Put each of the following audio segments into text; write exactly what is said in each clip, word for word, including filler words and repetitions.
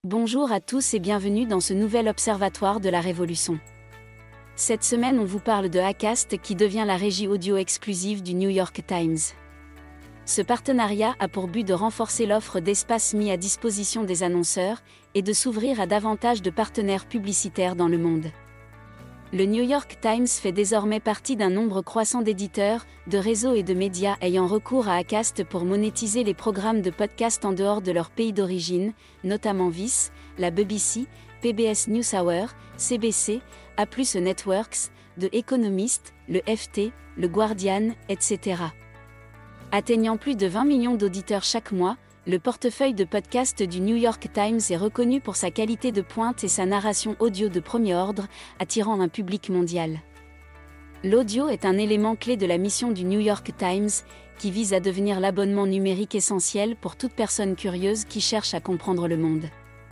Bonjour à tous et bienvenue dans ce nouvel observatoire de la Révolution. Cette semaine on vous parle de Acast qui devient la régie audio exclusive du New York Times. Ce partenariat a pour but de renforcer l'offre d'espace mis à disposition des annonceurs et de s'ouvrir à davantage de partenaires publicitaires dans le monde. Le New York Times fait désormais partie d'un nombre croissant d'éditeurs, de réseaux et de médias ayant recours à Acast pour monétiser les programmes de podcast en dehors de leur pays d'origine, notamment Vice, la B B C, P B S NewsHour, C B C, A plus, Networks, The Economist, le F T, le Guardian, et cetera. Atteignant plus de vingt millions d'auditeurs chaque mois, le portefeuille de podcast du New York Times est reconnu pour sa qualité de pointe et sa narration audio de premier ordre, attirant un public mondial. L'audio est un élément clé de la mission du New York Times, qui vise à devenir l'abonnement numérique essentiel pour toute personne curieuse qui cherche à comprendre le monde.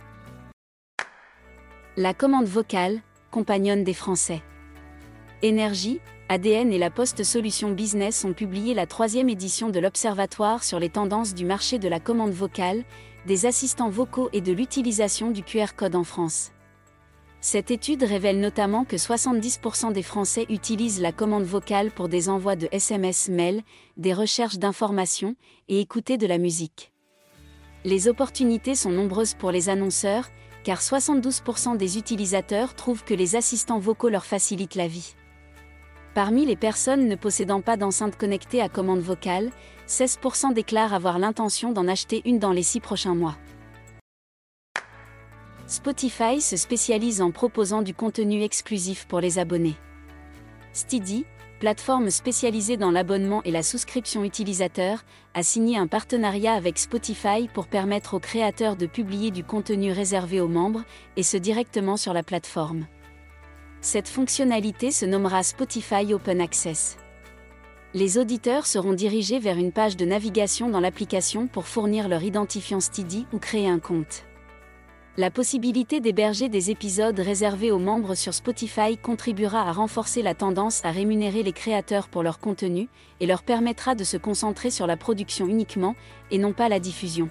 La commande vocale, compagnonne des Français. Énergie, A D N et la Post Solutions Business ont publié la troisième édition de l'Observatoire sur les tendances du marché de la commande vocale, des assistants vocaux et de l'utilisation du Q R code en France. Cette étude révèle notamment que soixante-dix pour cent des Français utilisent la commande vocale pour des envois de S M S mail, des recherches d'informations et écouter de la musique. Les opportunités sont nombreuses pour les annonceurs, car soixante-douze pour cent des utilisateurs trouvent que les assistants vocaux leur facilitent la vie. Parmi les personnes ne possédant pas d'enceinte connectée à commande vocale, seize pour cent déclarent avoir l'intention d'en acheter une dans les six prochains mois. Spotify se spécialise en proposant du contenu exclusif pour les abonnés. Steady, plateforme spécialisée dans l'abonnement et la souscription utilisateur, a signé un partenariat avec Spotify pour permettre aux créateurs de publier du contenu réservé aux membres, et ce directement sur la plateforme. Cette fonctionnalité se nommera Spotify Open Access. Les auditeurs seront dirigés vers une page de navigation dans l'application pour fournir leur identifiant Steady ou créer un compte. La possibilité d'héberger des épisodes réservés aux membres sur Spotify contribuera à renforcer la tendance à rémunérer les créateurs pour leur contenu et leur permettra de se concentrer sur la production uniquement, et non pas la diffusion.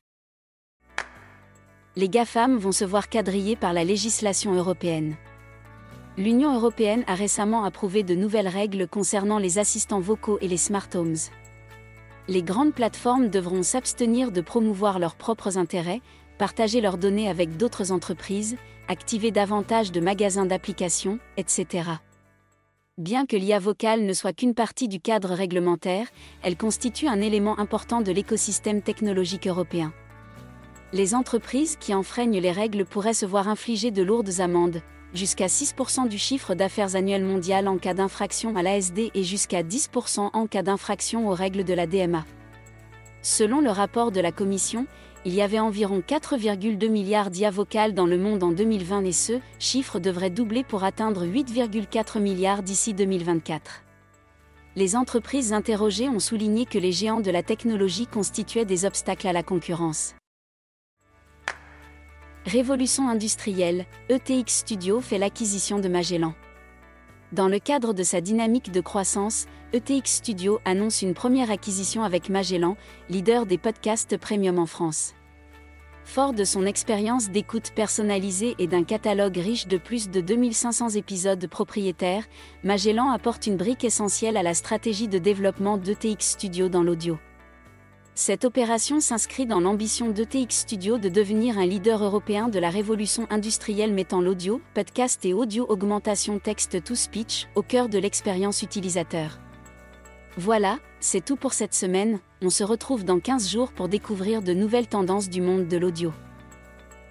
Les GAFAM vont se voir quadrillés par la législation européenne. L'Union européenne a récemment approuvé de nouvelles règles concernant les assistants vocaux et les smart homes. Les grandes plateformes devront s'abstenir de promouvoir leurs propres intérêts, partager leurs données avec d'autres entreprises, activer davantage de magasins d'applications, et cetera. Bien que l'I A vocale ne soit qu'une partie du cadre réglementaire, elle constitue un élément important de l'écosystème technologique européen. Les entreprises qui enfreignent les règles pourraient se voir infliger de lourdes amendes, jusqu'à six pour cent du chiffre d'affaires annuel mondial en cas d'infraction à l'A S D et jusqu'à dix pour cent en cas d'infraction aux règles de la D M A. Selon le rapport de la Commission, il y avait environ quatre virgule deux milliards d'I A vocales dans le monde en deux mille vingt et ce chiffre devrait doubler pour atteindre huit virgule quatre milliards d'ici deux mille vingt-quatre. Les entreprises interrogées ont souligné que les géants de la technologie constituaient des obstacles à la concurrence. Révolution industrielle, E T X Studio fait l'acquisition de Magellan. Dans le cadre de sa dynamique de croissance, E T X Studio annonce une première acquisition avec Magellan, leader des podcasts premium en France. Fort de son expérience d'écoute personnalisée et d'un catalogue riche de plus de deux mille cinq cents épisodes propriétaires, Magellan apporte une brique essentielle à la stratégie de développement d'E T X Studio dans l'audio. Cette opération s'inscrit dans l'ambition d'E T X Studio de devenir un leader européen de la révolution industrielle mettant l'audio, podcast et audio augmentation text-to-speech au cœur de l'expérience utilisateur. Voilà, c'est tout pour cette semaine, on se retrouve dans quinze jours pour découvrir de nouvelles tendances du monde de l'audio.